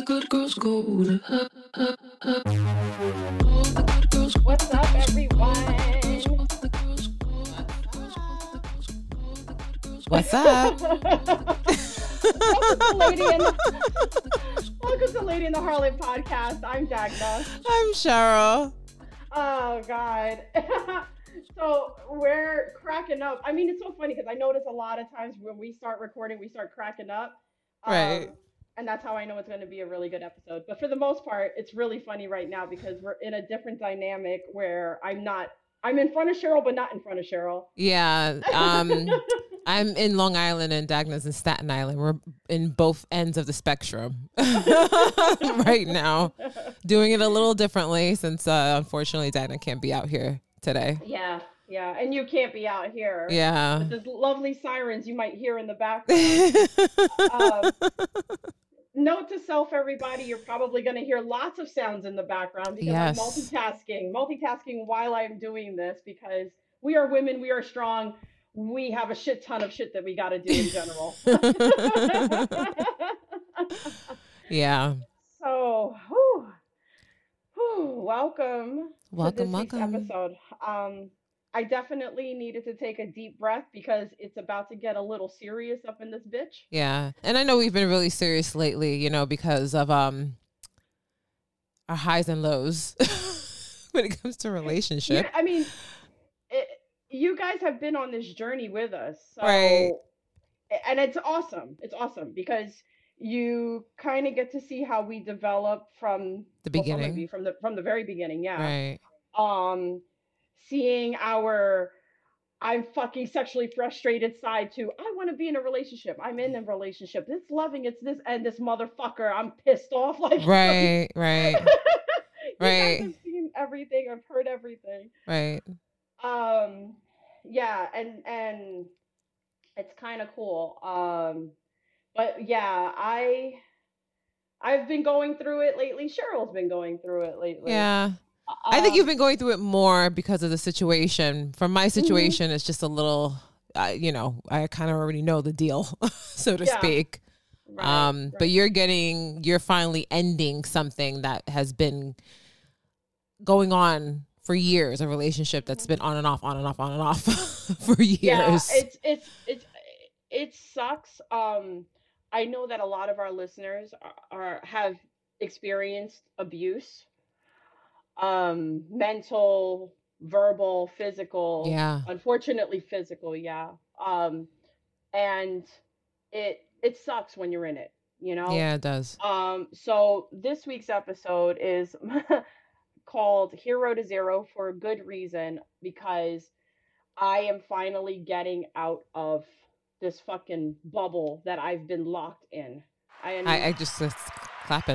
good girls go to all the good girls. What's up, everyone? What's up? Welcome to Lady in the Harlot podcast. I'm Dagna. I'm Cheryl. Oh, God. So we're cracking up. I mean, it's so funny because I notice a lot of times when we start recording, we start cracking up. Right. And that's how I know it's going to be a really good episode. But for the most part, it's really funny right now because we're in a different dynamic where I'm in front of Cheryl, but not in front of Cheryl. Yeah. I'm in Long Island and Dagna's in Staten Island. We're in both ends of the spectrum right now, doing it a little differently since unfortunately Dagna can't be out here today. Yeah. And you can't be out here. Yeah. With those lovely sirens you might hear in the background. Note to self, everybody, you're probably going to hear lots of sounds in the background because Yes. I'm multitasking while I'm doing this because we are women, we are strong. We have a shit ton of shit that we got to do in general. Yeah. So, welcome to this week's episode. I definitely needed to take a deep breath because it's about to get a little serious up in this bitch. Yeah. And I know we've been really serious lately, because of our highs and lows when it comes to relationship. Yeah, I mean, you guys have been on this journey with us. So, right. And it's awesome. It's awesome because you kind of get to see how we develop from the beginning, from the very beginning. Yeah. Right. Seeing our I'm fucking sexually frustrated side to I want to be in a relationship. I'm in a relationship. It's loving. It's this and this motherfucker. I'm pissed off. Like right. You guys have seen everything. I've heard everything. Right. Yeah, and it's kind of cool. But yeah, I've been going through it lately. Cheryl's been going through it lately. Yeah. I think you've been going through it more because of the situation. From my situation, It's just a little, I kind of already know the deal, so to speak. Right. But you're finally ending something that has been going on for years, a relationship that's been on and off for years. Yeah, it sucks. I know that a lot of our listeners have experienced abuse. Mental, verbal, physical. Yeah. Unfortunately, physical. Yeah. And it sucks when you're in it, Yeah, it does. So this week's episode is called Hero to Zero for a good reason because I am finally getting out of this fucking bubble that I've been locked in. I just clapping.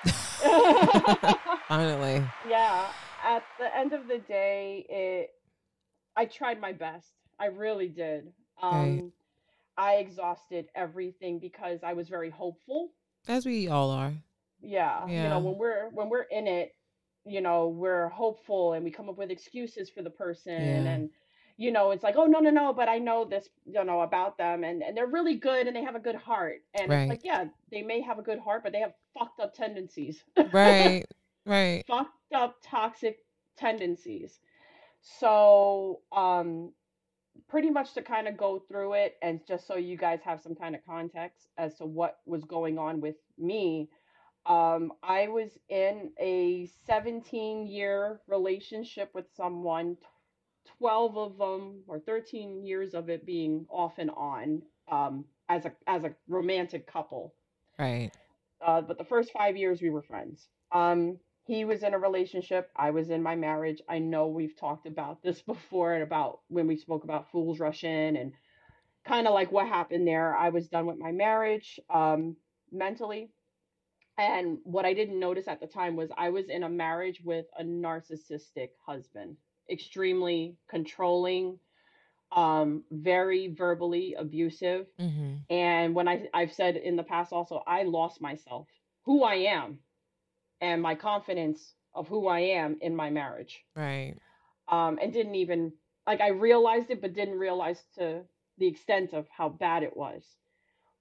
Finally. Yeah. At the end of the day, I tried my best. I really did. Right. I exhausted everything because I was very hopeful. As we all are. Yeah. When we're in it, we're hopeful and we come up with excuses for the person and it's like, oh no, but I know this, about them and they're really good and they have a good heart. And It's like, yeah, they may have a good heart, but they have fucked up tendencies. Right. Fucked up toxic tendencies. So, pretty much to kind of go through it and just so you guys have some kind of context as to what was going on with me. I was in a 17-year relationship with someone, 12 of them or 13 years of it being off and on, as a romantic couple. Right. But the first 5 years we were friends. He was in a relationship. I was in my marriage. I know we've talked about this before and about when we spoke about Fools Rush In and kind of like what happened there. I was done with my marriage, mentally. And what I didn't notice at the time was I was in a marriage with a narcissistic husband, extremely controlling, very verbally abusive. Mm-hmm. And when I've said in the past also, I lost myself, who I am, and my confidence of who I am in my marriage. Right. And didn't even, I realized it, but didn't realize to the extent of how bad it was.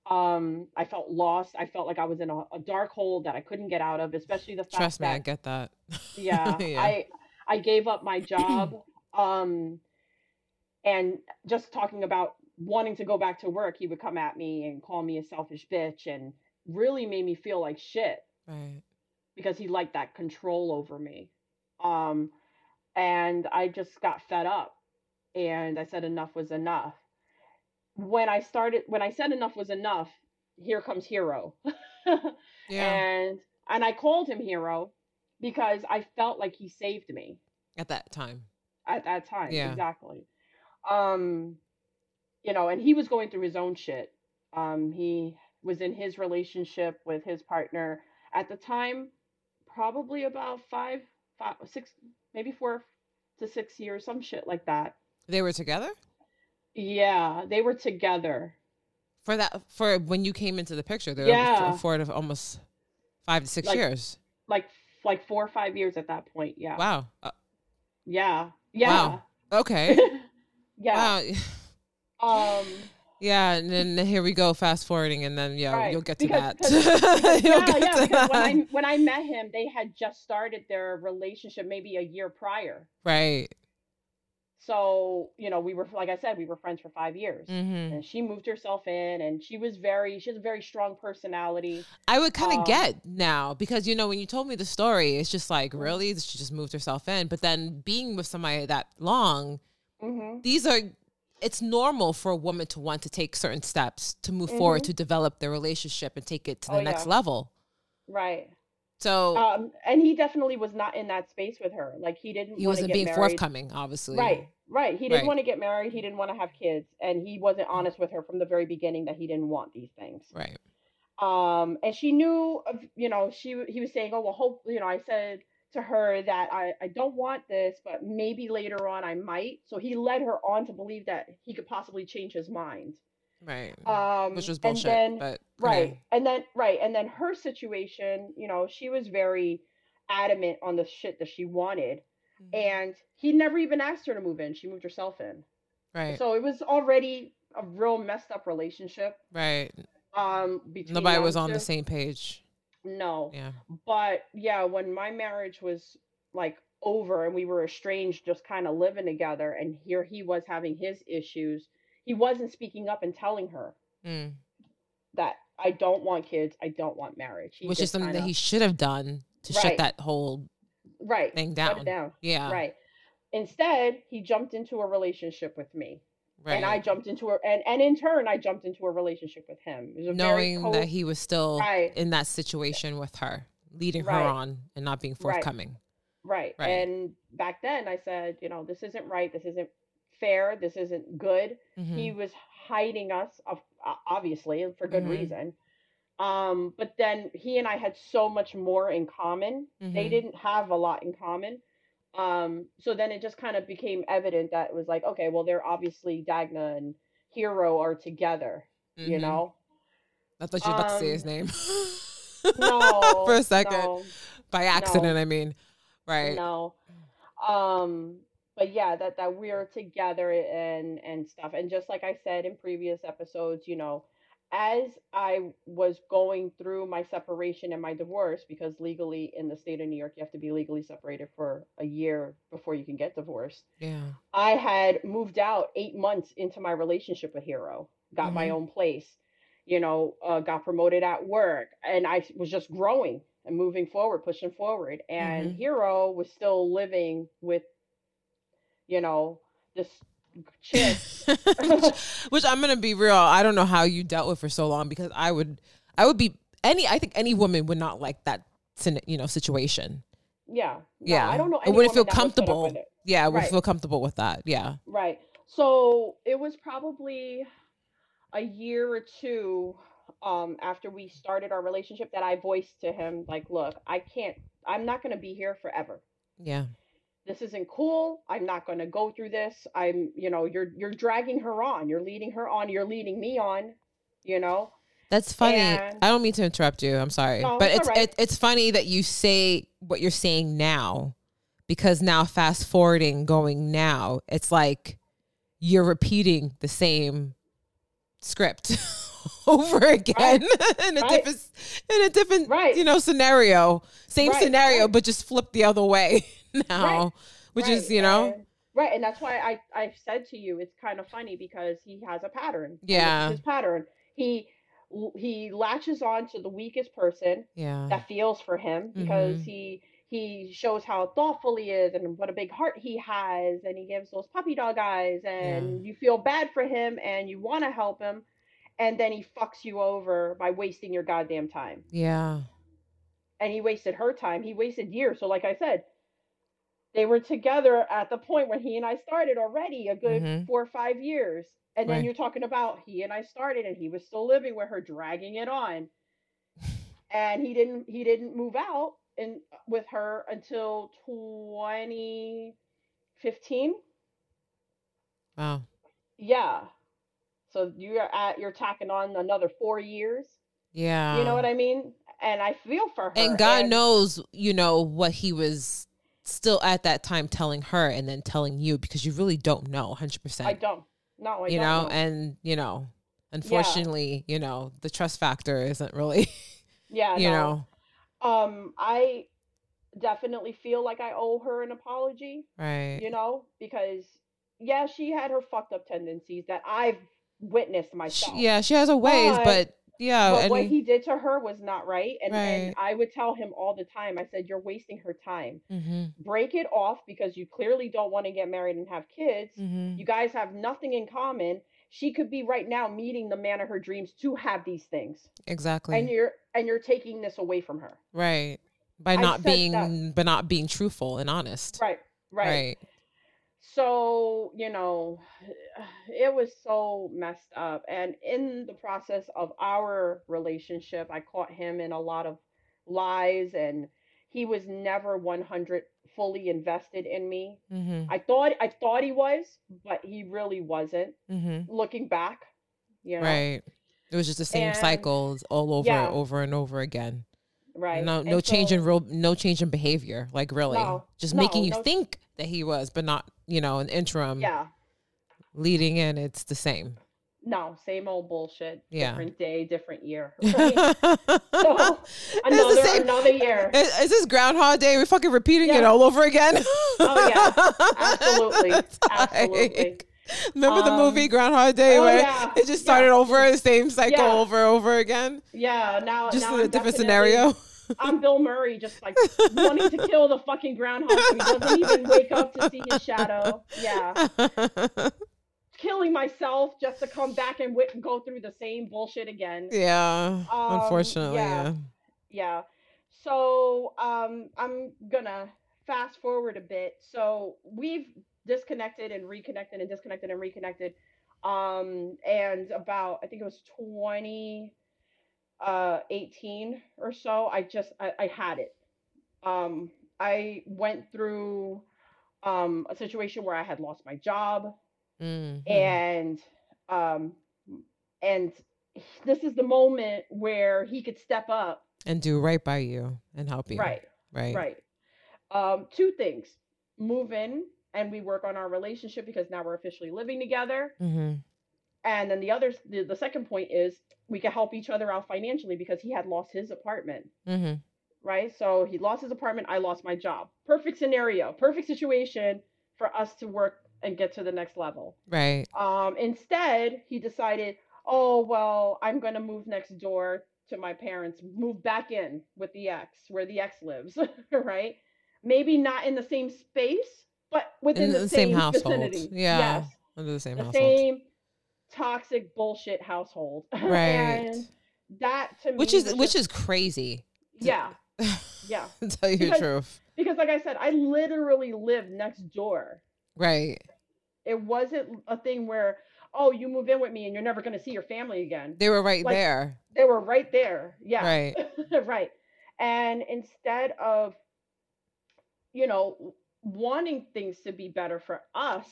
I felt lost. I felt like I was in a dark hole that I couldn't get out of, especially the fact Trust me, I that, get that. yeah, Yeah. I gave up my job. Um, and just talking about wanting to go back to work, he would come at me and call me a selfish bitch and really made me feel like shit Right. because he liked that control over me. Um, and I just got fed up and I said enough was enough. When I said enough was enough, here comes Hero. Yeah. And I called him Hero because I felt like he saved me At that time. at that time. Yeah. Exactly. Um, and he was going through his own shit. He was in his relationship with his partner at the time, probably about 6, maybe 4 to 6 years, some shit like that. They were together? Yeah, they were together. For when you came into the picture, they were Yeah, for almost 5 to 6 like years. like like 4 or 5 years at that point. Yeah, Wow. yeah, Wow. yeah, Okay. yeah. Wow. Um, Yeah, and then here we go, fast forwarding, and then yeah, right. you'll get to Because that. because You'll yeah, get yeah. to Because that. when I met him, they had just started their relationship maybe a year prior. Right. So, we were, like I said, we were friends for 5 years. Hmm. And she moved herself in and she has a very strong personality. I would kind of Um, get now because when you told me the story, it's just like mhm, really she just moved herself in. But then being with somebody that long, mhm, these are it's normal for a woman to want to take certain steps to move forward mhm. to develop their relationship and take it to Oh the next yeah, level. right. So And he definitely was not in that space with her. Like he didn't he want to wasn't get being married. forthcoming, obviously. Right, right. He didn't Right. want to get married. He didn't want to have kids, and he wasn't honest with her from the very beginning that he didn't want these things. Right. And she knew of, he was saying, oh, well, hope, I said to her that I don't want this, but maybe later on I might. So he led her on to believe that he could possibly change his mind. Right. Which Um, was and bullshit, then, but okay. right. And then her situation, she was very adamant on the shit that she wanted. Mhm. And he never even asked her to move in. She moved herself in. Right. So it was already a real messed up relationship Right. between Nobody them was on the two. same page. No. Yeah. But yeah, when my marriage was like over and we were estranged, just kind of living together, and here he was having his issues, he wasn't speaking up and telling her Mm. that I don't want kids, I don't want marriage. He Which is just something kind that of, he should have done to shut right, that whole right, thing shut it down. down. Yeah. Right. Instead, he jumped into a relationship with me. And I Right. jumped into a, and in turn, I jumped into a relationship with him. It was a very Knowing that he was still right, in that situation with her, leading her right, on and not being right. forthcoming. Right. Right. And back then I said, this isn't right. This isn't fair. This isn't good. He Mhm. was hiding us, obviously, and for good Mhm. reason. But then he and I had so much more in common. They Mhm. didn't have a lot in common. So then it just kind of became evident that it was like, okay, well, they're obviously Dagna and Hero are together, you Mhm. know? I thought you were about to say his Um, name for no, a second, no, by no, accident. I mean, right. no. Um, but yeah, that we're together and stuff. And just like I said in previous episodes, as I was going through my separation and my divorce, because legally in the state of New York, you have to be legally separated for a year before you can get divorced. Yeah. I had moved out 8 months into my relationship with Hero, got my Mhm. own place, got promoted at work, and I was just growing and moving forward, pushing forward. And Mhm. Hero was still living with, this chick. which I'm gonna be real. I don't know how you dealt with for so long because I would be I think any woman would not like that situation. Yeah, no, I Yeah, don't know I any wouldn't feel woman that would put up with comfortable. it. Yeah, I would Right, feel comfortable with that. Yeah. right. So it was probably a year or two after we started our relationship that I voiced to him, like, look, I'm not going to be here forever. Yeah. This isn't cool. I'm not going to go through this. You're dragging her on. You're leading her on. You're leading me on, you know? That's funny. And I don't mean to interrupt you. I'm sorry, no, but it's all right. it's funny that you say what you're saying now, because now fast forwarding going now, it's like you're repeating the same script over again in a different scenario. Same scenario, but just flip the other way now, which is, Right, and that's why I said to you, it's kind of funny because he has a pattern. Yeah. His pattern. He latches on to the weakest person that feels for him because he shows how thoughtful he is and what a big heart he has, and he gives those puppy dog eyes, and you feel bad for him and you want to help him, and then he fucks you over by wasting your goddamn time. Yeah. And he wasted her time. He wasted years. So like I said, they were together at the point when he and I started already a good 4 or 5 years. And then you're talking about he and I started and he was still living with her, dragging it on. And he didn't move out with her until 2015. Wow. Yeah. So you're tacking on another 4 years. Yeah. You know what I mean? And I feel for her. And God knows, what he was still at that time telling her and then telling you, because you really don't know 100%. I don't. No, I don't know. know. And, unfortunately, the trust factor isn't really, know. I definitely feel like I owe her an apology. Right. Because, she had her fucked up tendencies that I've witnessed myself. She has her ways, but what he did to her was not right. And I would tell him all the time, I said, you're wasting her time. Break it off, because you clearly don't want to get married and have kids. You guys have nothing in common. She could be right now meeting the man of her dreams to have these things. Exactly. And you're taking this away from her. Right. By not being truthful and honest. Right. So, it was so messed up. And in the process of our relationship, I caught him in a lot of lies, and he was never 100 fully invested in me. I thought he was, but he really wasn't. Looking back, Right. It was just the same cycles all over and over again. Right. No change in behavior. Like, really, just making you think that he was, but not, an interim. Yeah. Leading in, it's the same. No, same old bullshit. Yeah. Different day, different year. Right? So another year. Is this Groundhog Day? We're fucking repeating it all over again. Oh yeah, absolutely. Remember the movie Groundhog Day where it just started over the same cycle over and over again? Yeah, now in a different scenario. I'm Bill Murray, just like wanting to kill the fucking groundhog so he doesn't even wake up to see his shadow. Yeah. Killing myself just to come back and go through the same bullshit again. Yeah. Unfortunately, yeah. So, I'm gonna fast forward a bit. So we've disconnected and reconnected and disconnected and reconnected. And about, I think it was 2018 or so, I had it. I went through a situation where I had lost my job. And this is the moment where he could step up and do right by you and help you. Right. Two things: move in and we work on our relationship because now we're officially living together. And then the second point is we can help each other out financially because he had lost his apartment. Right. So he lost his apartment. I lost my job. Perfect scenario, perfect situation for us to work and get to the next level. Right. Instead, he decided, oh, well, I'm going to move next door to my parents, move back in with the ex, where the ex lives, right? Maybe not in the same space, but within the same household. Vicinity. Yeah. Yes. Under the same household. Same toxic bullshit household. Right. And that to me, which is crazy. Yeah. Yeah. To tell you the truth. Because like I said, I literally lived next door. Right. It wasn't a thing where, oh, you move in with me and you're never going to see your family again. They were right there. They were right there. Yeah. Right. Right. And instead of, wanting things to be better for us,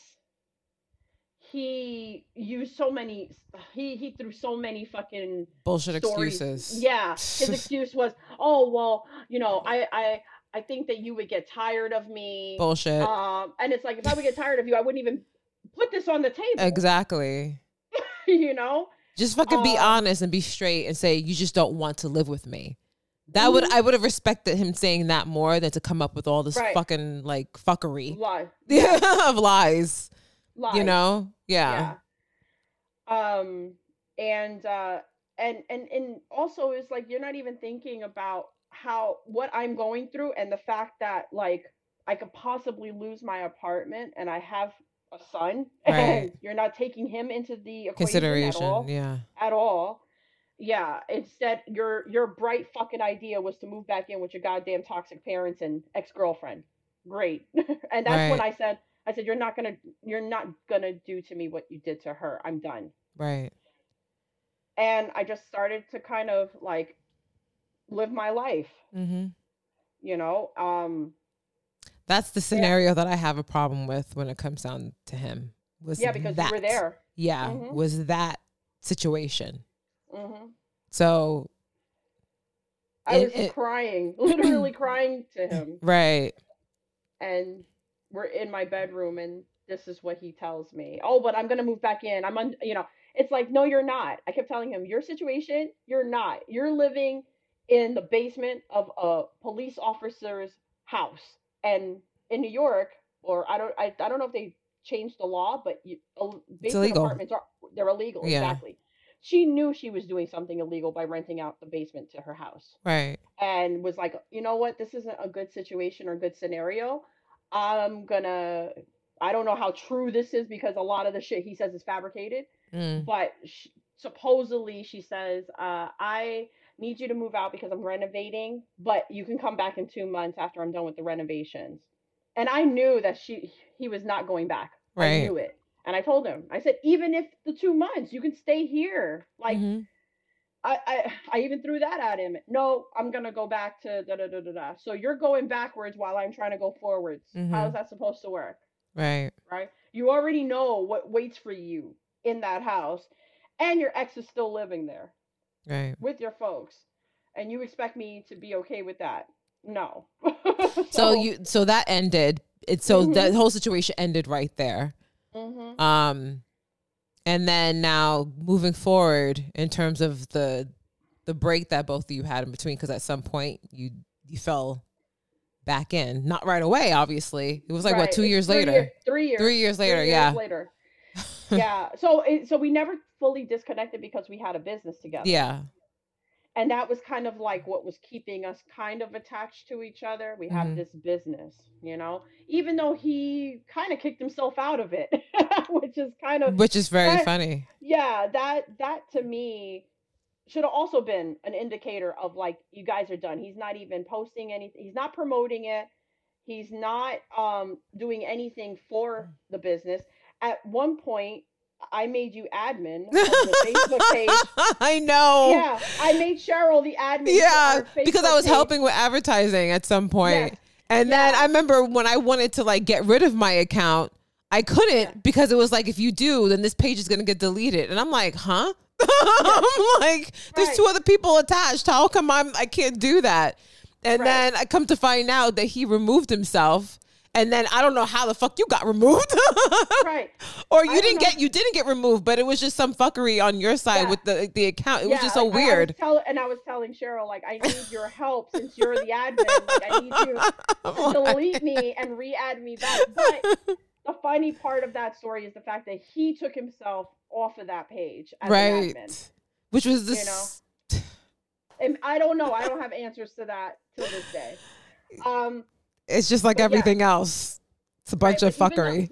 he used he threw so many fucking bullshit stories. Excuses. Yeah. His excuse was, oh, well, I think that you would get tired of me. Bullshit. And it's like, if I would get tired of you, I wouldn't even put this on the table. Exactly. Just fucking be honest and be straight and say you just don't want to live with me. I would have respected him saying that more than to come up with all this fucking like fuckery. Lie. Of lies. You know? Yeah. And also is like you're not even thinking about what I'm going through and the fact that like I could possibly lose my apartment and I have a son and you're not taking him into the equation consideration at all. Yeah, instead your bright fucking idea was to move back in with your goddamn toxic parents and ex-girlfriend. Great. And that's when I said you're not gonna do to me what you did to her. I'm done. Right. And I just started to kind of like live my life. Mm-hmm. You know, that's the scenario that I have a problem with when it comes down to him. Was because you were there. Yeah, was that situation. Mm-hmm. So I was crying, literally crying to him. Right. And we're in my bedroom, and this is what he tells me. Oh, but I'm gonna move back in. It's like, no, you're not. I kept telling him, your situation, you're not. You're living in the basement of a police officer's house. And in New York, or I don't know if they changed the law, but basement apartments they're illegal. Yeah. Exactly. She knew she was doing something illegal by renting out the basement to her house. Right. And was like, you know what? This isn't a good situation or good scenario. I don't know how true this is because a lot of the shit he says is fabricated. But supposedly she says, I need you to move out because I'm renovating, but you can come back in 2 months after I'm done with the renovations. And I knew that he was not going back. Right. I knew it. And I told him, I said, even if the 2 months, you can stay here. Like, I even threw that at him. No, I'm going to go back to da-da-da-da-da. So you're going backwards while I'm trying to go forwards. How is that supposed to work? Right. Right. You already know what waits for you in that house. And your ex is still living there. Right. With your folks. And you expect me to be okay with that? No. So that ended. That whole situation ended right there. And then now moving forward in terms of the break that both of you had in between, because at some point you fell back in, not right away, obviously. It was like, what, 2 years later? 3 years. 3 years later, 3 years later. Yeah. So we never fully disconnected because we had a business together. Yeah. And that was kind of like what was keeping us kind of attached to each other. We have this business, you know, even though he kind of kicked himself out of it, which is very funny. Yeah. That to me should have also been an indicator of like, you guys are done. He's not even posting anything. He's not promoting it. He's not doing anything for the business. At one point, I made you admin of the Facebook page. I know. Yeah, I made Cheryl the admin. Yeah, because I was helping with advertising at some point. Yes. And then I remember when I wanted to like get rid of my account, I couldn't because it was like, if you do, then this page is going to get deleted. And I'm like, huh? I'm like, there's 2 other people attached. How come I can't do that? And then I come to find out that he removed himself. And then I don't know how the fuck you got removed. Right. Or you didn't get removed, but it was just some fucking on your side with the account. It was just so weird. I was telling Cheryl, like, I need your help since you're the admin. Like, I need you to delete me and re-add me back. But the funny part of that story is the fact that he took himself off of that page as an admin. Which was this. You know? And I don't know. I don't have answers to that till this day. It's just like everything else. It's a bunch of fuckery.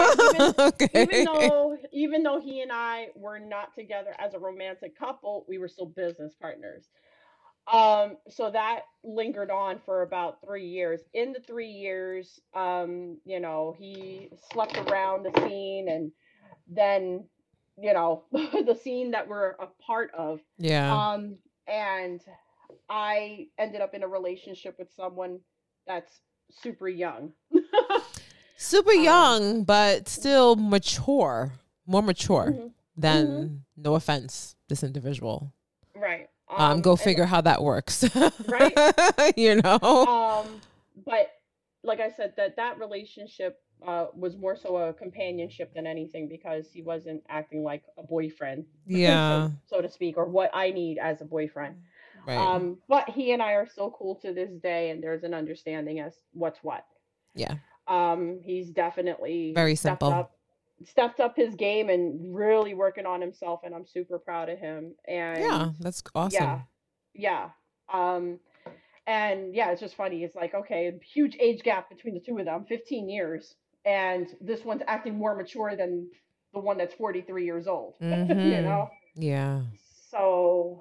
Even though he and I were not together as a romantic couple, we were still business partners. So that lingered on for about 3 years. In the 3 years, you know, he slept around the scene, and then, you know, the scene that we're a part of. Yeah. And I ended up in a relationship with someone that's super young. Super young, but still more mature than, no offense, this individual. Right. Go figure how that works. Right. You know? But like I said, that relationship was more so a companionship than anything because he wasn't acting like a boyfriend, Yeah. so to speak, or what I need as a boyfriend. Right. But he and I are still cool to this day, and there's an understanding as what's what. Yeah. He's definitely Very simple. stepped up his game and really working on himself, and I'm super proud of him. Yeah, And that's yeah, awesome. yeah. Um, and yeah, it's just funny. It's like, okay, a huge age gap between the two of them, 15 years, and this one's acting more mature than the one that's 43 years old. You Mm-hmm. know? Yeah. So,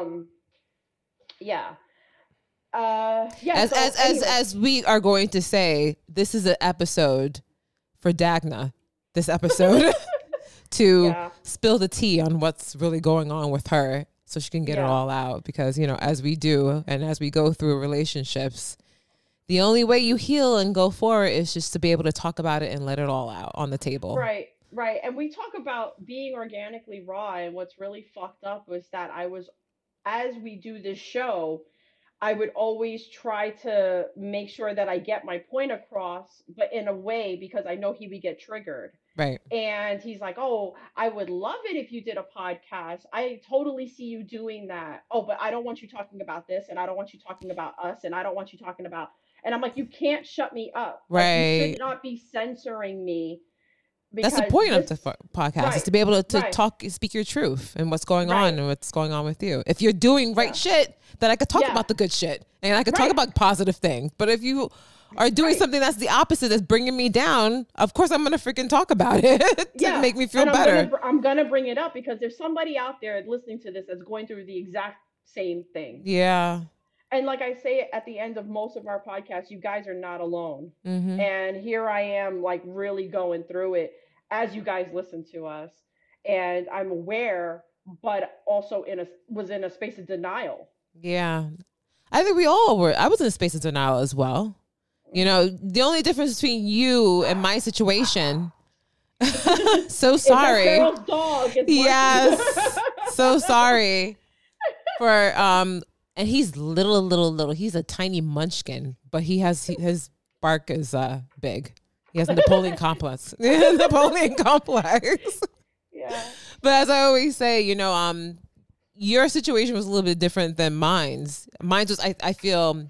yeah. Yeah, As so as as anyway, as we are going to say, this is an episode for Dagna. This episode to yeah, spill the tea on what's really going on with her so she can get it yeah. all out because, as we do and as we go through relationships, the only way you heal and go forward is just to be able to talk about it and let it all out on the table. Right, right. And we talk about being organically raw, and what's really fucked up was that as we do this show, I would always try to make sure that I get my point across, but in a way because I know he would get triggered. Right. And he's like, "Oh, I would love it if you did a podcast. I totally see you doing that. Oh, but I don't want you talking about this, and I don't want you talking about us, and I don't want you talking about." And I'm like, "You can't shut me up. Like, you should Right. not be censoring me That's the because point of this." the podcast is Right, to be able to right, talk, speak your truth and what's going on right. and what's going on with you. If you're doing right Yeah, shit, then I could talk yeah, about the good shit and I could talk right, about positive things. But if you are doing right. something that's the opposite, that's bringing me down, of course I'm gonna freaking talk about it to Yeah, make me feel and better. I'm gonna bring it up because there's somebody out there listening to this that's going through the exact same thing. Yeah. And like I say at the end of most of our podcasts, you guys are not alone. Mm-hmm. And here I am, like really going through it as you guys listen to us, and I'm aware, but also was in a space of denial. Yeah. I think we all were. I was in a space of denial as well. The only difference between you and my situation. So Is that sorry. Cheryl's dog is Yes. barking. So sorry for and he's little. He's a tiny munchkin, but his bark is big. He has a Napoleon complex. Napoleon complex. Yeah. But as I always say, your situation was a little bit different than mine's. Mine's was I feel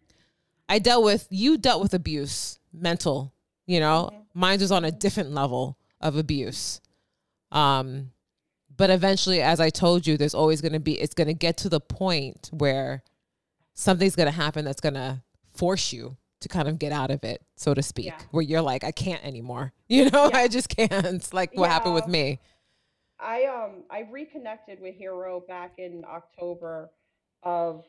you dealt with abuse, mental, Mhm. Mine was on a different level of abuse. But eventually, as I told you, it's going to get to the point where something's going to happen that's going to force you to kind of get out of it, so to speak, Yeah. where you're like, I can't anymore. Yeah. I just can't. It's like what happened with Yeah. me. I reconnected with Hero back in October of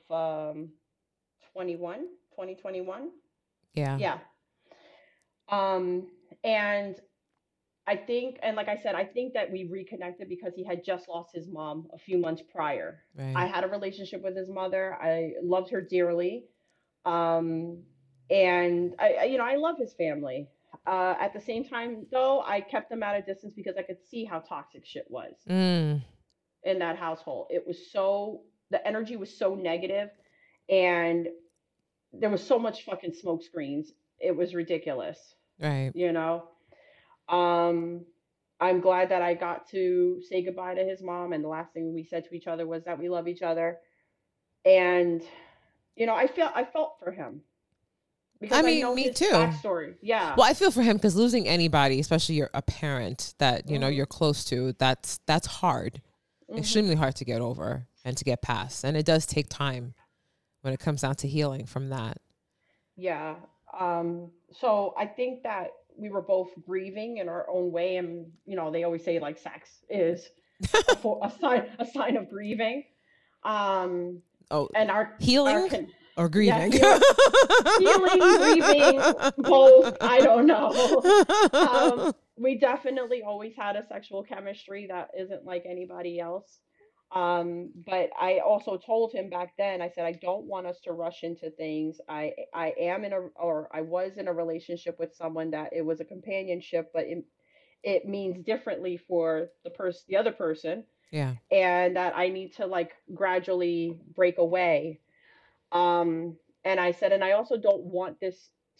2021. Yeah. Yeah. Um and I think, and like I said, I think that we reconnected because he had just lost his mom a few months prior. I Right. had a relationship with his mother. I loved her dearly. Um and I love his family. At the same time, though, I kept them at a distance because I could see how toxic shit was Mm, in that household. The energy was so negative, and there was so much fucking smoke screens. It was ridiculous, right. you know? Um, I'm glad that I got to say goodbye to his mom, and the last thing we said to each other was that we love each other. And, I felt for him I because I mean, know me his too. backstory. Yeah. Well, I feel for him because losing anybody, especially a parent that Hmm. you're close to, that's hard, Hmm. extremely hard to get over and to get past, and it does take time when it comes down to healing from that. Yeah. So I think that we were both grieving in our own way, and they always say like sex is a sign of grieving. Um, Oh, and our healing or yeah, grieving? healing, grieving, both. I don't know. We definitely always had a sexual chemistry that isn't like anybody else. But I also told him back then, I said, I don't want us to rush into things. I was in a relationship with someone that it was a companionship, but it means differently for the other person, Yeah. and that I need to like gradually break away. And I said, and I also don't want this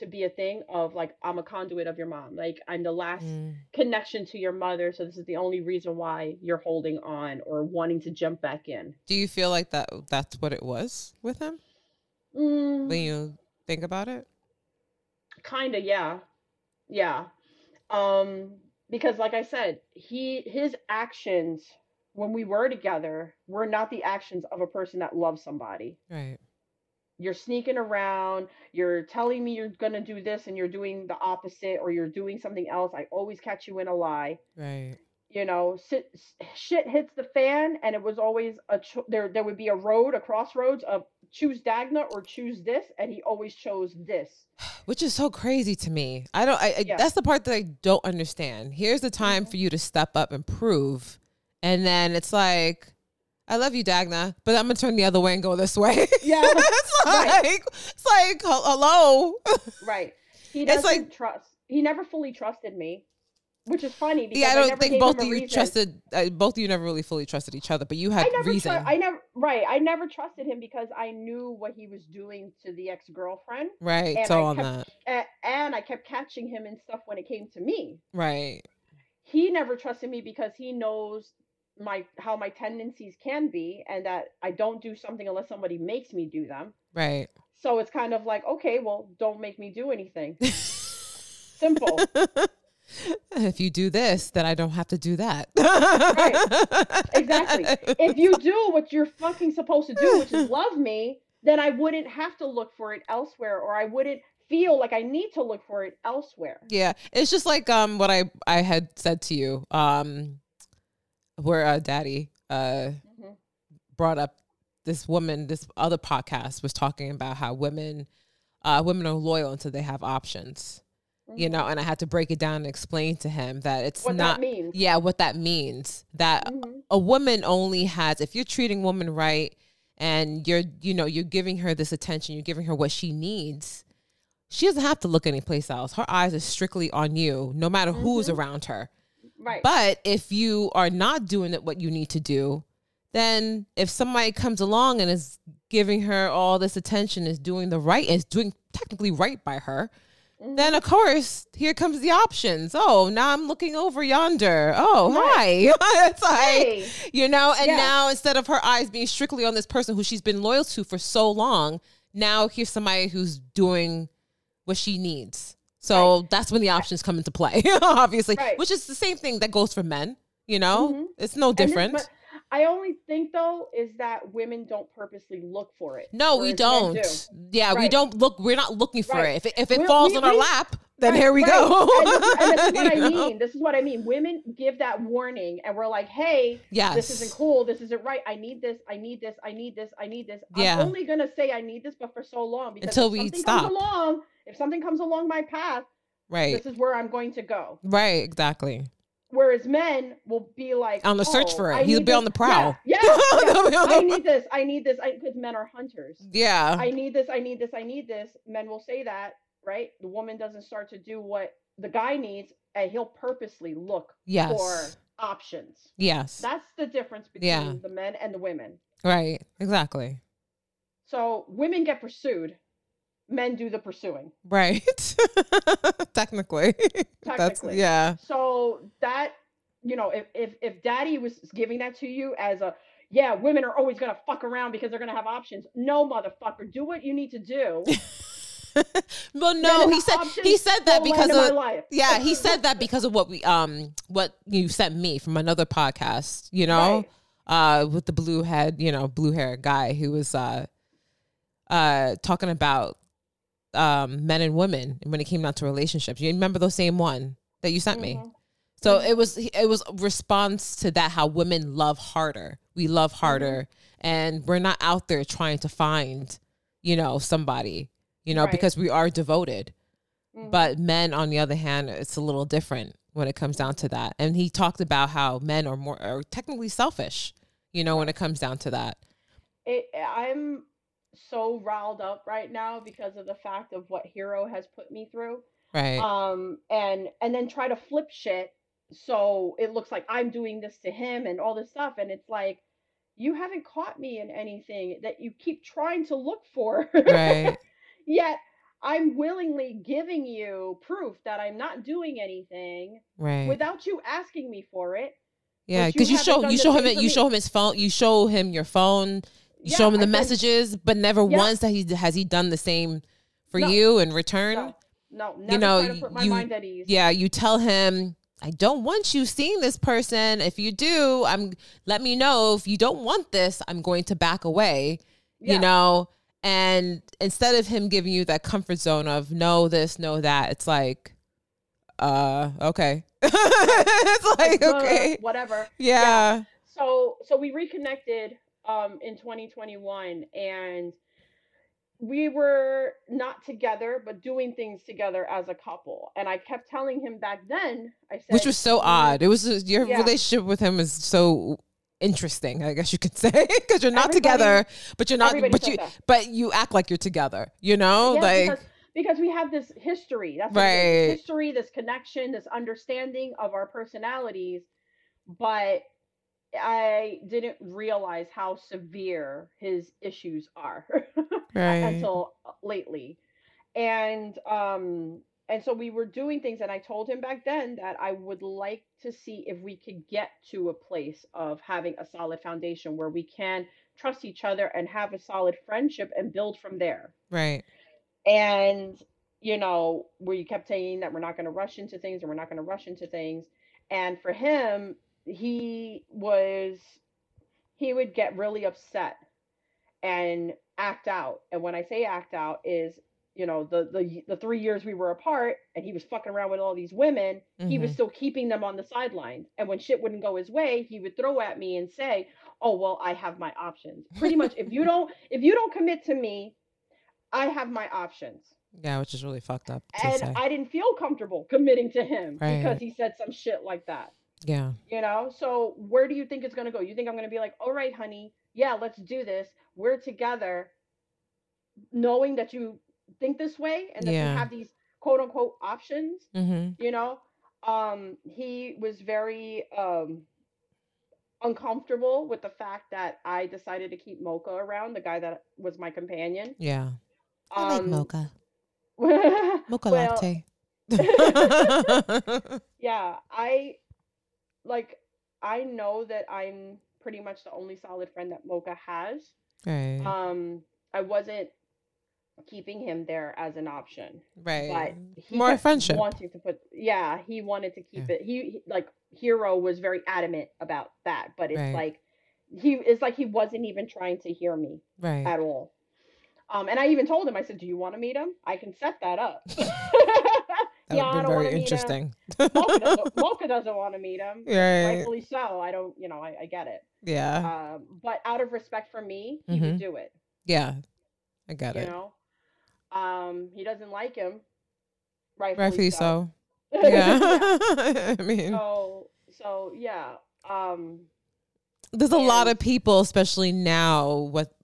to be a thing of like, I'm a conduit of your mom. Like, I'm the last Mm. connection to your mother. So this is the only reason why you're holding on or wanting to jump back in. Do you feel like that's what it was with him Mm, when you think about it? kind of, yeah. Yeah. Um, because like I said, his actions when we were together were not the actions of a person that loves somebody. Right. You're sneaking around, you're telling me you're going to do this and you're doing the opposite or you're doing something else. I always catch you in a lie. Right. You know, shit hits the fan and it was always there would be a crossroads of choose Dagna or choose this, and he always chose this. Which is so crazy to me. I don't. Yeah. That's the part that I don't understand. Here's the time for you to step up and prove, and then it's like, I love you, Dagna, but I'm gonna turn the other way and go this way. Yeah. It's like hello. Right. He It's doesn't like- trust. He never fully trusted me, which is funny because Yeah, I never don't think gave both him of a you reason. trusted. Both of you never really fully trusted each other, but you had reason. I never trusted him because I knew what he was doing to the ex-girlfriend. Right. And So I on kept, that. and I kept catching him in stuff when it came to me. Right. He never trusted me because he knows how my tendencies can be, and that I don't do something unless somebody makes me do them. Right. So it's kind of like, okay, well, don't make me do anything. Simple. If you do this, then I don't have to do that. Right. Exactly. If you do what you're fucking supposed to do, which is love me, then I wouldn't have to look for it elsewhere, or I wouldn't feel like I need to look for it elsewhere. Yeah, it's just like what I had said to you where Daddy brought up this woman. This other podcast was talking about how women are loyal until they have options. You know, and I had to break it down and explain to him that it's What not that means. Yeah, what that means. That a woman only has, if you're treating woman right and you're giving her this attention, you're giving her what she needs, she doesn't have to look anyplace else. Her eyes are strictly on you, no matter who's around her. Right. But if you are not doing what you need to do, then if somebody comes along and is giving her all this attention, is doing technically right by her, then of course here comes the options. Oh, now I'm looking over yonder. Oh, hi. It's like, Hey. and now instead of her eyes being strictly on this person who she's been loyal to for so long, now here's somebody who's doing what she needs. So that's when the options come into play, obviously, which is the same thing that goes for men. It's no different. But I only think though is that women don't purposely look for it. No, we don't. Yeah, we don't look. We're not looking for it. If it falls on our lap, then here we go. And this is what I mean. This is what I mean. Women give that warning, and we're like, "Hey, this isn't cool. This isn't right. I need this. I need this. I need this. I need this." Yeah. I'm only gonna say I need this, but for so long because until we stop. If something comes along my path, this is where I'm going to go. Right. Exactly. Whereas men will be like on the search for it. He'll be on the prowl. Yeah. I need this. I need this. Because men are hunters. Yeah. I need this. I need this. I need this. Men will say that, right? The woman doesn't start to do what the guy needs, and he'll purposely look for options. Yes. That's the difference between the men and the women. Right. Exactly. So women get pursued. Men do the pursuing. Right. Technically. That's, yeah. So that, if daddy was giving that to you as women are always going to fuck around because they're going to have options. No, motherfucker, do what you need to do. Well, no, he said that because of he said that because of what you sent me from another podcast, with the blue hair guy who was talking about men and women when it came down to relationships. You remember the same one that you sent me? So it was a response to that, how women love harder. We love harder, and we're not out there trying to find, somebody, because we are devoted. But men, on the other hand, it's a little different when it comes down to that. And he talked about how men are technically selfish, when it comes down to that. I'm so riled up right now because of the fact of what Hero has put me through. Right. And then try to flip shit so it looks like I'm doing this to him and all this stuff, and it's like, you haven't caught me in anything that you keep trying to look for. Right. Yet I'm willingly giving you proof that I'm not doing anything Right. without you asking me for it. Yeah, But because you haven't show done you the show same him for you me. show him his phone, you show him your phone, you Yeah, show him the I said, messages, but never yeah, once that he has he done the same for no, you in return. no, You never know, try to put my you mind at ease. yeah, you tell him, I don't want you seeing this person. If you do, let me know. If you don't want this, I'm going to back away. You Yeah, know, and instead of him giving you that comfort zone of no this, no that, it's like, okay. right. It's like, okay. Whatever. Yeah. Yeah. So we reconnected in 2021, and we were not together but doing things together as a couple. And I kept telling him back then, I Which said, was so odd. It was your yeah, relationship with him is so interesting, I guess you could say, because you're not everybody together, but you're not, everybody says that. but you act like you're together, you know, Yeah, like, because we have this history. That's what it is. right, This history, this connection, this understanding of our personalities. But I didn't realize how severe his issues are right, until lately. And so we were doing things, and I told him back then that I would like to see if we could get to a place of having a solid foundation where we can trust each other and have a solid friendship and build from there. right, And we kept saying that we're not going to rush into things, and we're not going to rush into things. And for him, he would get really upset and act out. And when I say act out is, the 3 years we were apart and he was fucking around with all these women, he was mm-hmm. still keeping them on the sidelines. And when shit wouldn't go his way, he would throw at me and say, "Oh, well, I have my options." Pretty much, if you don't commit to me, I have my options. Yeah, which is really fucked up to And say. I didn't feel comfortable committing to him because Right. he said some shit like that. Yeah. So where do you think it's going to go? You think I'm going to be like, "All right, honey, yeah, let's do this. We're together," knowing that you think this way and that you Yeah. have these quote unquote options, Mm-hmm. he was very uncomfortable with the fact that I decided to keep Mocha around, the guy that was my companion. Yeah. I like Um, mocha. Mocha well, latte. yeah, I know that I'm pretty much the only solid friend that Mocha has. Right. I wasn't keeping him there as an option, but Right. he More kept friendship. wanting to he wanted to keep Yeah. it. Like Hero was very adamant about that, but it's Right. like he wasn't even trying to hear me Right. at all. And I even told him, I said, "Do you want to meet him? I can set that up." That Yeah, would I have don't been want very to meet him. interesting. Mocha doesn't want to meet him. Right. Rightfully so. I don't, I get it. Yeah. But out of respect for me, he Mm-hmm. would do it. Yeah. I got You it. know, he doesn't like him. Rightfully Rightfully so. so. Yeah. Yeah. I mean, So yeah. there's a lot And of people, especially now, what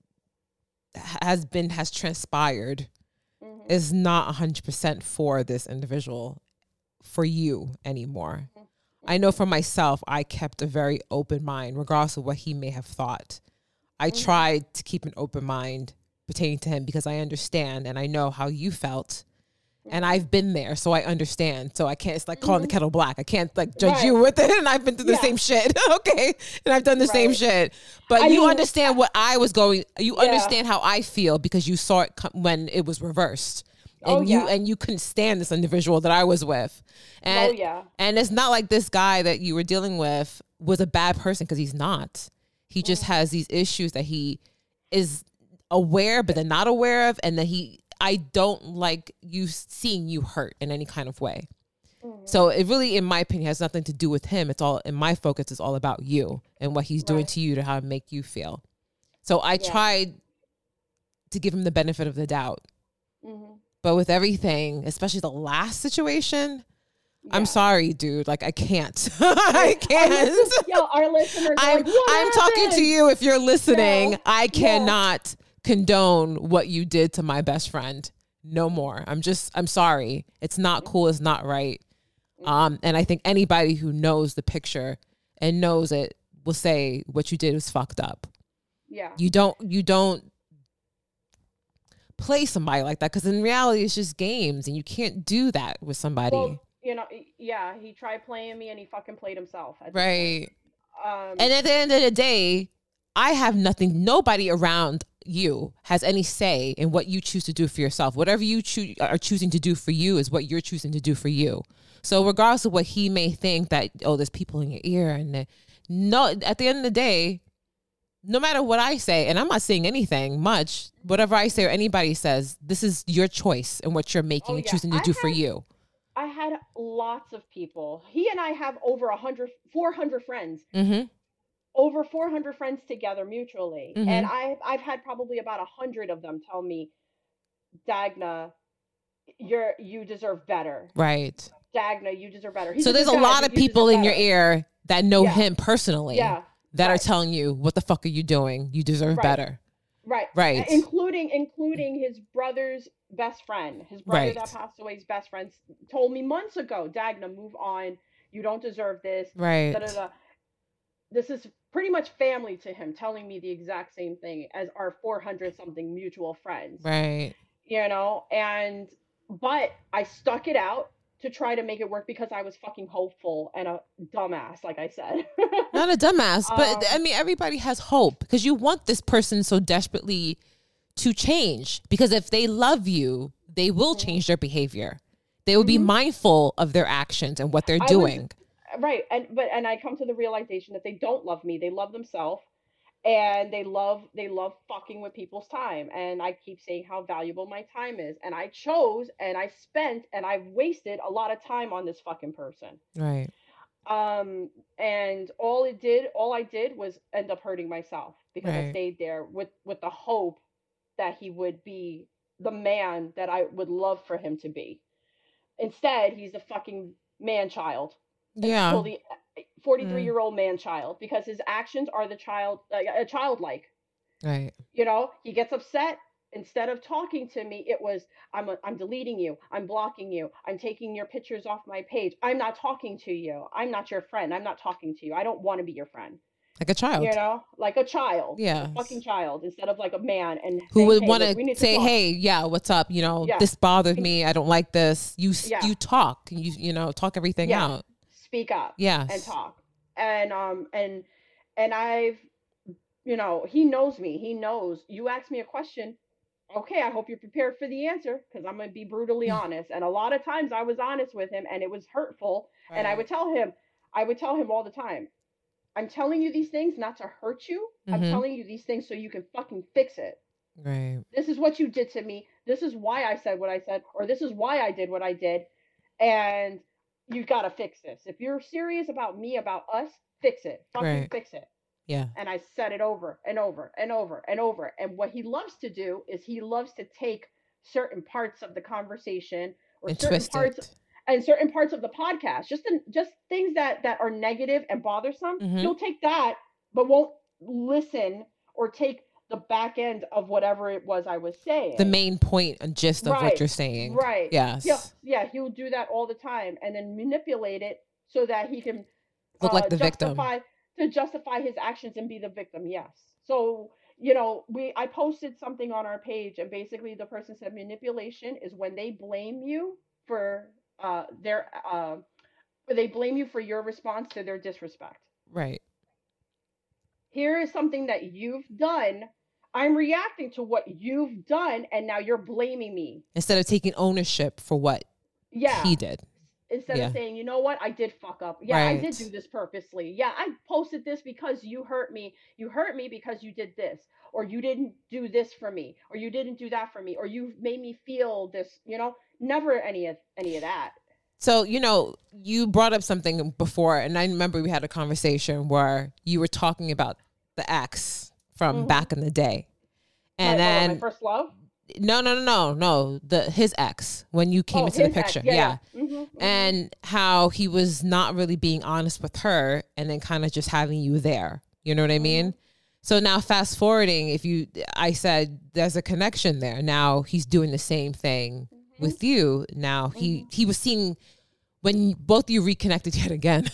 has transpired mhm, is not 100% for this individual, for you anymore. mhm, I know mhm, for myself, I kept a very open mind, regardless of what he may have thought. I mhm, tried to keep an open mind pertaining to him because I understand and I know how you felt. And mhm, I've been there, so I understand. So I can't, it's like calling the mhm. kettle black. I can't like judge Right. you with it. And I've been through the Yeah. same shit. Okay. And I've done the same Right. shit. But I you mean, understand what I was going, you yeah. understand how I feel because you saw it when it was reversed. Oh And yeah. you couldn't stand this individual that I was with. Oh And yeah. and it's not like this guy that you were dealing with was a bad person, because he's not. He just Mhm, has these issues that he is aware but then not aware of, and that I don't like seeing you hurt in any kind of way. mhm. So it really, in my opinion, has nothing to do with him. It's all, in my focus is all about you and what he's doing Right. to you to how to make you feel. So I Yeah. tried to give him the benefit of the doubt. Mhm. But with everything, especially the last situation, I'm Yeah. sorry, dude. Like, I can't. I can't. Our listeners are I'm like, "What I'm talking to happened?" you if you're listening. No, I no. cannot condone what you did to my best friend. No more. I'm sorry. It's not cool. It's not right. And I think anybody who knows the picture and knows it will say what you did was fucked up. Yeah. You don't play somebody like that, because in reality it's just games and you can't do that with somebody. Well, yeah, he tried playing me and he fucking played himself. Right. And at the end of the day, I have nothing, nobody around you has any say in what you choose to do for yourself. Whatever you are choosing to do for you is what you're choosing to do for you. So regardless of what he may think that, oh, there's people in your ear, and no, at the end of the day, no matter what I say, and I'm not saying anything much, whatever I say or anybody says, this is your choice and what you're making and choosing to do for you. I had lots of people. He and I have over 400 friends. Mm-hmm. Over 400 friends together mutually. Mm-hmm. And I've had probably about 100 of them tell me, Dagna, you deserve better. Right. Dagna, you deserve better. So there's a lot of people in your ear that know him personally that are telling you, what the fuck are you doing? You deserve better. Right. Including his brother's best friend. His brother that passed away's best friend told me months ago, Dagna, move on. You don't deserve this. Right. Da-da-da. This is pretty much family to him, telling me the exact same thing as our 400 something mutual friends. Right. But I stuck it out to try to make it work because I was fucking hopeful and a dumbass, like I said. Not a dumbass, but I mean, everybody has hope because you want this person so desperately to change, because if they love you, they will change their behavior. They will be mindful of their actions and what they're doing. Right. And I come to the realization that they don't love me. They love themselves, and they love fucking with people's time. And I keep saying how valuable my time is. And I chose and I spent and I've wasted a lot of time on this fucking person. Right. And all I did was end up hurting myself because I stayed there with the hope that he would be the man that I would love for him to be. Instead, he's a fucking man child. Yeah. 43-year-old man child, because his actions are childlike. Right. He gets upset. Instead of talking to me, it was, I'm deleting you. I'm blocking you. I'm taking your pictures off my page. I'm not talking to you. I'm not your friend. I'm not talking to you. I don't want to be your friend. Like a child. Like a child. Yeah. A fucking child, instead of like a man. And who would want to say, hey, what's up? This bothered me. I don't like this. You talk. You talk everything out. Speak up. Yes. And talk. And I've, he knows me. He knows. You ask me a question. Okay, I hope you're prepared for the answer, because I'm going to be brutally honest. And a lot of times I was honest with him and it was hurtful. Right. And I would tell him all the time, I'm telling you these things not to hurt you. Mm-hmm. I'm telling you these things so you can fucking fix it. Right. This is what you did to me. This is why I said what I said, or this is why I did what I did. And you got to fix this. If you're serious about me, about us, fix it. Fucking fix it. Yeah. And I said it over and over and over and over. And what he loves to do is he loves to take certain parts of the conversation or certain parts of the podcast, just things that are negative and bothersome. Mm-hmm. He'll take that, but won't listen or take the back end of whatever it was I was saying. The main point and gist of what you're saying. Right. Yes. Yeah. He'll do that all the time and then manipulate it so that he can look like the victim. To justify his actions and be the victim. Yes. So, I posted something on our page, and basically the person said manipulation is when they blame you for they blame you for your response to their disrespect. Right. Here is something that you've done. I'm reacting to what you've done, and now you're blaming me. Instead of taking ownership for what he did. Instead of saying, you know what, I did fuck up. Yeah, right. I did do this purposely. Yeah, I posted this because you hurt me. You hurt me because you did this. Or you didn't do this for me. Or you didn't do that for me. Or you made me feel this, never any of that. So, you brought up something before, and I remember we had a conversation where you were talking about the ex from back in the day. And then my first love? No. His ex, when you came into the picture. Yeah. Mm-hmm. And how he was not really being honest with her and then kind of just having you there. You know what I mean? So now fast forwarding, I said there's a connection there. Now he's doing the same thing with you. Now he was seeing when both of you reconnected yet again.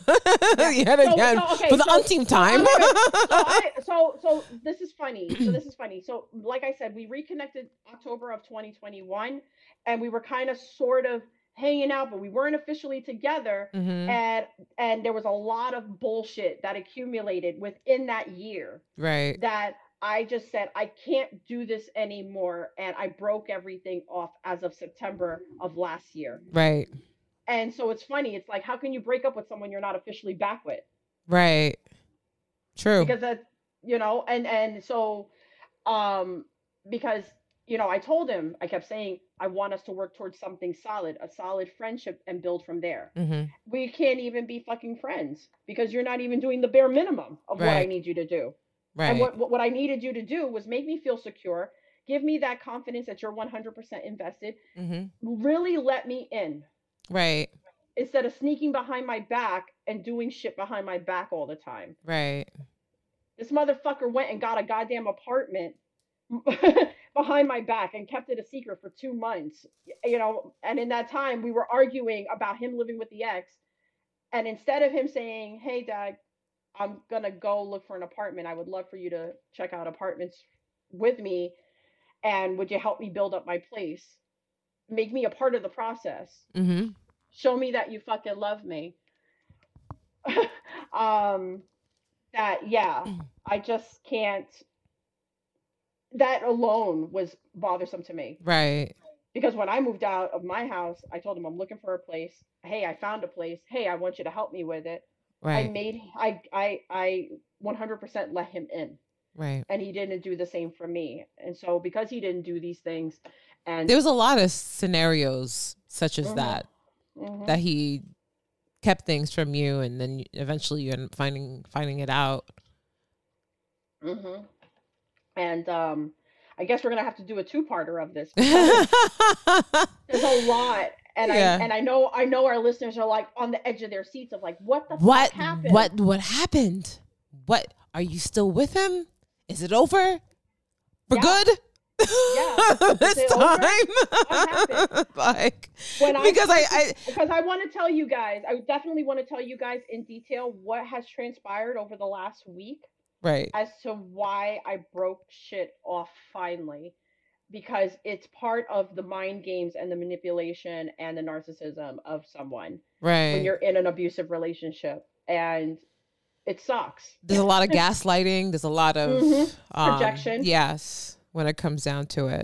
Yet again, for the umpteenth time. So this is funny. So like I said, we reconnected October of 2021, and we were kind of sort of hanging out, but we weren't officially together. And there was a lot of bullshit that accumulated within that year. Right. That I just said, I can't do this anymore. And I broke everything off as of September of last year. Right. And so it's funny. It's like, how can you break up with someone you're not officially back with? Right. True. Because that, and so, because, I told him, I kept saying, I want us to work towards something solid, a solid friendship, and build from there. We can't even be fucking friends because you're not even doing the bare minimum of what I need you to do. Right. And what I needed you to do was make me feel secure, give me that confidence that you're 100% invested, really let me in. Right. Instead of sneaking behind my back and doing shit behind my back all the time. Right. This motherfucker went and got a goddamn apartment behind my back and kept it a secret for 2 months, and in that time we were arguing about him living with the ex. And instead of him saying, hey, Dad, I'm going to go look for an apartment. I would love for you to check out apartments with me. And would you help me build up my place? Make me a part of the process. Show me that you fucking love me. I just can't. That alone was bothersome to me. Right. Because when I moved out of my house, I told him I'm looking for a place. Hey, I found a place. Hey, I want you to help me with it. Right. I 100% let him in. Right. And he didn't do the same for me. And so because he didn't do these things, and there was a lot of scenarios such as that he kept things from you, and then eventually you end up finding it out. And I guess we're gonna have to do a two-parter of this. There's a lot, and I know our listeners are like on the edge of their seats of like, what the fuck happened? What happened? What, are you still with him? Is it over for good? Yeah, this time. What happened? Because I want to tell you guys, I definitely want to tell you guys in detail what has transpired over the last week. Right. As to why I broke shit off finally. Because it's part of the mind games and the manipulation and the narcissism of someone. Right. When you're in an abusive relationship. And it sucks. There's a lot of gaslighting. There's a lot of projection. Yes. When it comes down to it.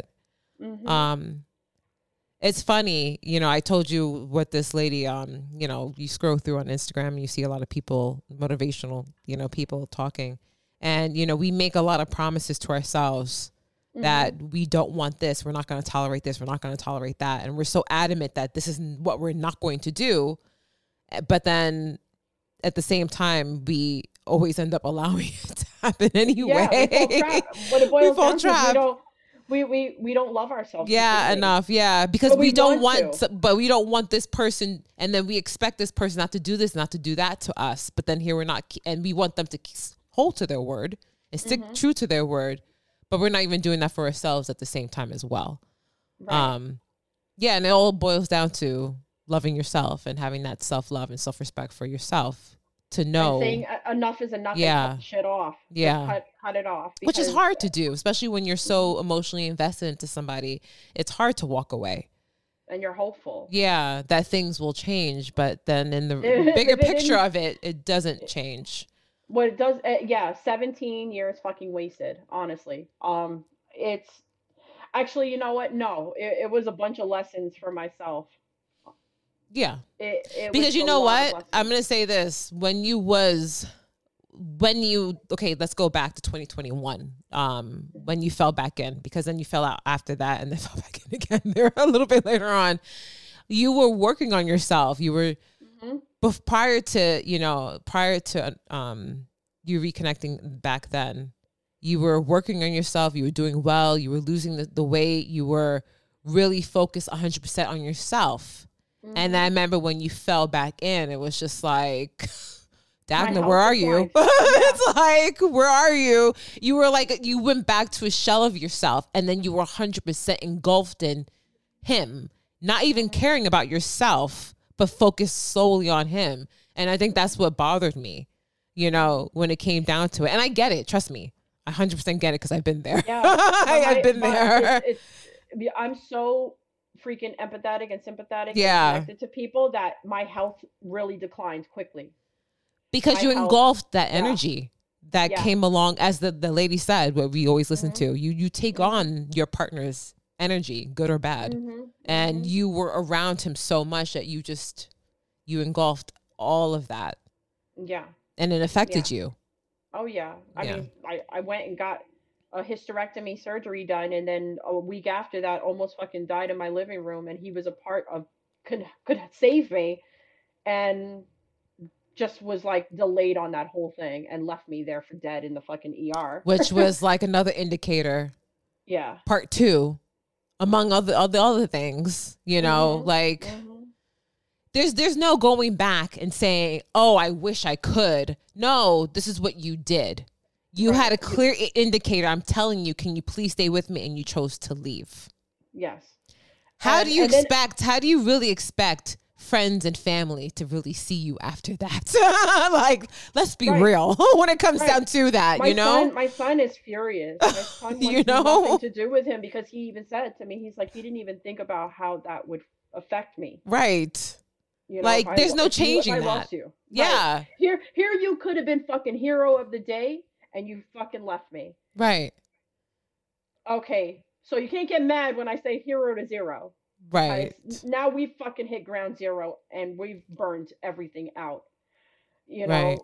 It's funny, I told you what this lady, you scroll through on Instagram and you see a lot of people, motivational, people talking. And, we make a lot of promises to ourselves that we don't want this. We're not going to tolerate this. We're not going to tolerate that. And we're so adamant that this is what we're not going to do. But then at the same time, we always end up allowing it to happen anyway. Yeah, we fall trap. We don't love ourselves. Yeah, enough. Yeah, because we don't want this person, and then we expect this person not to do this, not to do that to us. But then here we're not, and we want them to hold to their word and stick true to their word, but we're not even doing that for ourselves at the same time as well. Right. And it all boils down to loving yourself and having that self-love and self-respect for yourself. To know, and saying enough is enough. And cut shit off. Cut it off. Which is hard to do, especially when you're so emotionally invested into somebody. It's hard to walk away. And you're hopeful. Yeah, that things will change, but then in the bigger picture of it, it doesn't change. What it does, 17 years fucking wasted. Honestly, it's actually, you know what? No, it was a bunch of lessons for myself. Yeah, because you know what? I'm going to say this. Let's go back to 2021. When you fell back in, because then you fell out after that and then fell back in again there a little bit later on. You were working on yourself. You were prior to you reconnecting back then. You were working on yourself. You were doing well. You were losing the weight. You were really focused 100% on yourself. And I remember when you fell back in, it was just like, Dagna, where are you? It's like, where are you? You were like, you went back to a shell of yourself, and then you were 100% engulfed in him, not even caring about yourself, but focused solely on him. And I think that's what bothered me, you know, when it came down to it. And I get it. Trust me. I 100% get it because I've been there. Yeah. I've been there. I'm so freaking empathetic and sympathetic Yeah. and connected to people that my health really declined quickly. Because you engulfed that energy that Yeah. came along, as the lady said, what we always listen Mm-hmm. to. You take on your partner's energy, good or bad. Mm-hmm. And you were around him so much that you engulfed all of that. Yeah. And it affected you. Oh, yeah. I mean, I went and got a hysterectomy surgery done, and then a week after that, almost fucking died in my living room, and he was a part of, could save me, and just was like delayed on that whole thing and left me there for dead in the fucking ER. Which was like another indicator. Yeah. Part 2, among other things, you know, like there's no going back and saying, oh, I wish I could. No, this is what you did. You had a clear indicator. I'm telling you, can you please stay with me? And you chose to leave. Yes. How do you really expect friends and family to really see you after that? Like, let's be real when it comes down to that, My son is furious. My son wants nothing to do with him, because he even said to me, he's like, he didn't even think about how that would affect me. Right. You know, like, there's no changing that. Lost you. Yeah. Right. Here you could have been fucking hero of the day, and you fucking left me. Right. Okay. So you can't get mad when I say hero to zero. Right. Now we've fucking hit ground zero, and we've burned everything out. You know,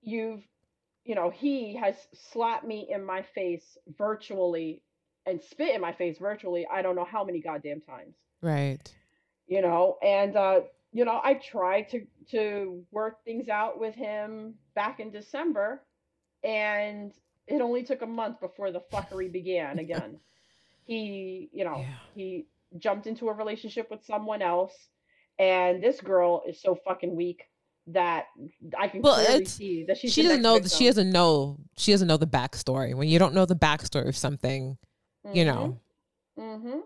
he has slapped me in my face virtually and spit in my face virtually. I don't know how many goddamn times. Right. You know, and, I tried to work things out with him back in December, and it only took a month before the fuckery began again. He jumped into a relationship with someone else, and this girl is so fucking weak that I can clearly see that she doesn't know the backstory. When you don't know the backstory of something, you know. Mm-hmm.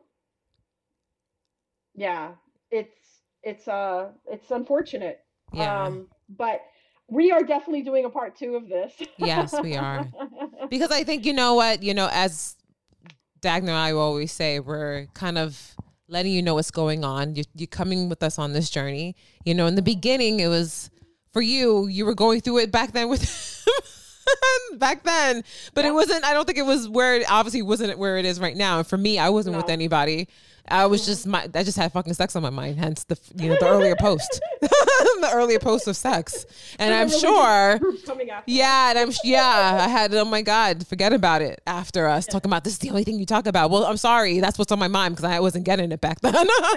Yeah, it's unfortunate. Yeah. But we are definitely doing a part 2 of this. Yes, we are. Because I think, you know what, as Dagna and I always say, we're kind of letting you know what's going on. You're coming with us on this journey. You know, in the beginning, it was for you were going through it back then with back then, but it wasn't, I don't think it was obviously wasn't where it is right now. And for me, I wasn't with anybody. I was I just had fucking sex on my mind. Hence the earlier post, the earlier post of sex. And I'm sure, I had, oh my God, forget about it after us talking about this is the only thing you talk about. Well, I'm sorry. That's what's on my mind because I wasn't getting it back then.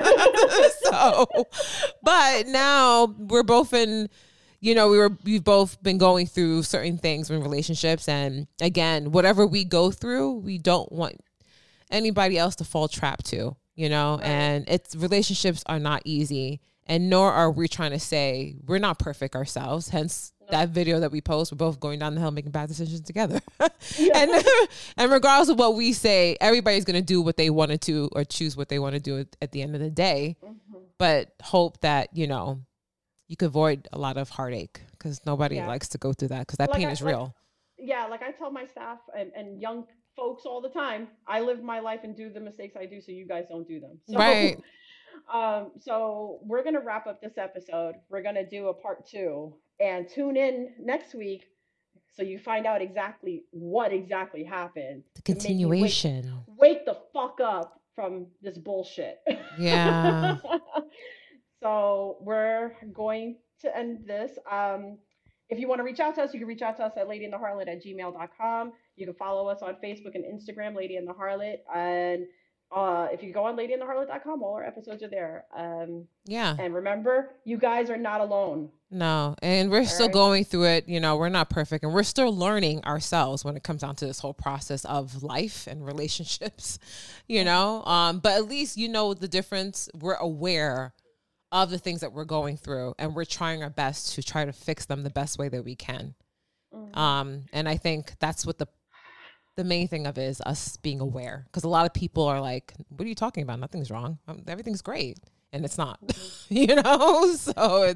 But now we're both in, we've both been going through certain things in relationships. And again, whatever we go through, we don't want anybody else to fall trap to. And relationships are not easy, and nor are we trying to say we're not perfect ourselves. Hence that video that we post, we're both going down the hill making bad decisions together. And regardless of what we say, everybody's going to do what they want to do or choose what they want to do at the end of the day. Mm-hmm. But hope that, you could avoid a lot of heartache, because nobody likes to go through that, because that pain is real. Like I tell my staff and young folks all the time, I live my life and do the mistakes I do so you guys don't do them. So, right. So we're going to wrap up this episode. We're going to do a part 2, and tune in next week so you find out what exactly happened. The continuation. Wake the fuck up from this bullshit. Yeah. So we're going to end this. If you want to reach out to us, you can reach out to us at ladyandtheharlot@gmail.com. You can follow us on Facebook and Instagram, Lady and the Harlot. And if you go on ladyandtheharlot.com, all our episodes are there. And remember, you guys are not alone. No. And we're still going through it. We're not perfect. And we're still learning ourselves when it comes down to this whole process of life and relationships, But at least the difference. We're aware of the things that we're going through, and we're trying our best to try to fix them the best way that we can. Mm-hmm. And I think that's what the main thing of it is us being aware, because a lot of people are like, what are you talking about? Nothing's wrong. Everything's great. And it's not, so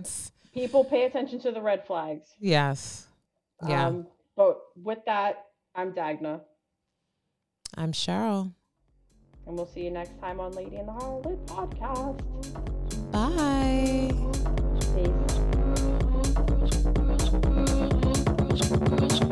People pay attention to the red flags. Yes. Yeah. But with that, I'm Dagna. I'm Cheryl. And we'll see you next time on Lady in the Harlot podcast. Bye. Peace.